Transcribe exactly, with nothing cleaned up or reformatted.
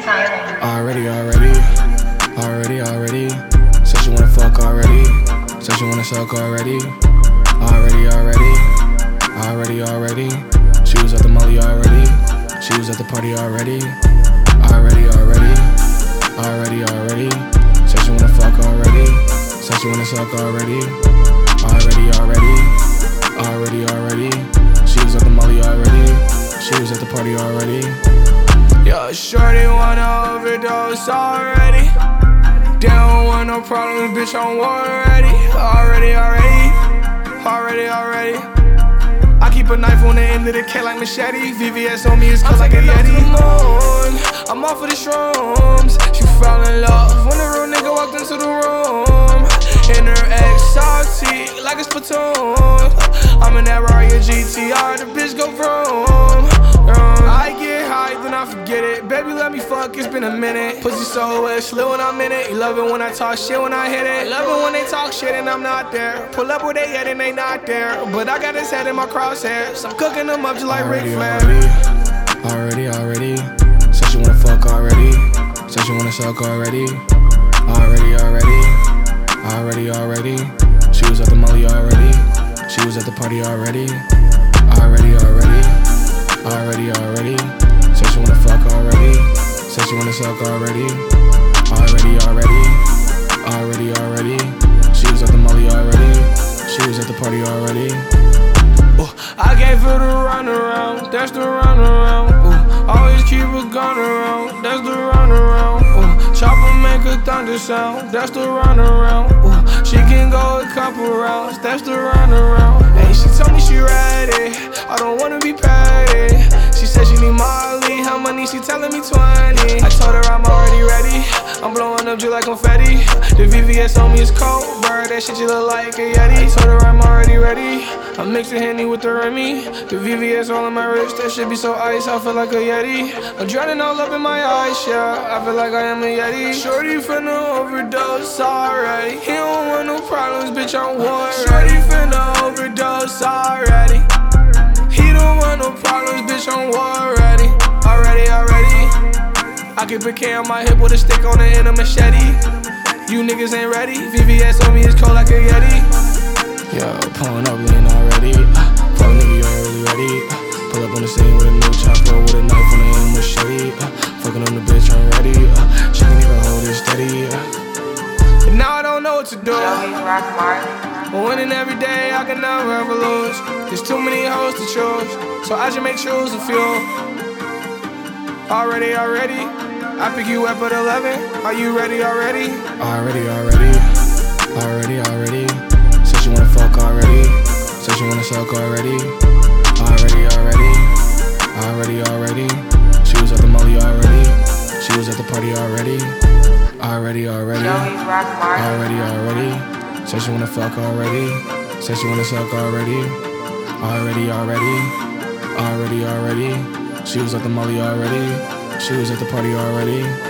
silent. Already, already, already, already. Said she wanna fuck already. Said she wanna suck already. Already, already, already, already. She was at the molly already. She was at the party already. Already, already, already, already. Said she wanna fuck already. Said she wanna suck already. Already, already, already, already. She was at the molly already. She was at the party already. Yo, shorty wanna overdose already. They don't want no problems, bitch, I'm already. Already, already, already, already. I keep a knife on the end of the K like machete. V V S on me, it's cut like a Yeti. I'm off of the shrooms. She fell in love when the real nigga walked into the room. And her ex salty like a Splatoon. I'm in that Rari G T R, the bitch go vroom. I get high, then I forget it. Baby, let me fuck, it's been a minute. Pussy so wet, slow when I'm in it. You love it when I talk shit when I hit it. Love it when they talk shit and I'm not there. Pull up where they at and they not there. But I got his head in my crosshairs. I'm cooking them up just like Ric Flair. Already, already, already. Said she wanna fuck already. Said she wanna suck already. Already, already, already, already. She was at the molly already. She was at the party already. Already, already, already, already. Said she wanna fuck already. Said she wanna suck already. Already, already, already, already. She was at the molly already. She was at the party already. Ooh, I gave her the run around. That's the run around. Ooh, always keep a gun around. That's the run around. Ooh, chopper make a thunder sound. That's the run around. Ooh, she can go a couple rounds. That's the run around. Hey, she told me she ready. I don't wanna be petty. She said she need Molly. How many? She telling me twenty. I told her I'm already ready. I'm blowing up just like confetti. The V V S on me is cold, bird. That shit you look like a Yeti. I told her I'm already ready. I'm mixing Henny with the Remy. The V V S all on my wrist. That shit be so ice. I feel like a Yeti. I'm drowning all up in my eyes, yeah. I feel like I am a Yeti. Shorty finna overdose already. He don't want no problems, bitch. I'm worried. Shorty finna overdose already. He don't want no problems, bitch. I'm already, already, already. I keep a K on my hip with a stick on the end of machete. You niggas ain't ready. V V S on me is cold like a Yeti. Yo, pulling up, lean already. Uh, fuck nigga, you ain't really ready. Uh, pull up on the scene with a new chopper with a knife on the end machete. Uh, fucking on the bitch, I'm ready. Uh, she can even hold it steady. Uh. And now I don't know what to do. But winning every day, I can never ever lose. There's too many hoes to choose, so I just make choose a few. Already, already, I pick you up at eleven. Are you ready already? Already, already, already, already. Said she wanna fuck already. Said she wanna suck already. Already, already, already, already. She was at the molly already. She was at the party already. Already, already, already, already. Said she wanna fuck already. Said she wanna suck already. Already, already, already, already. She was at the molly already. She was at the party already.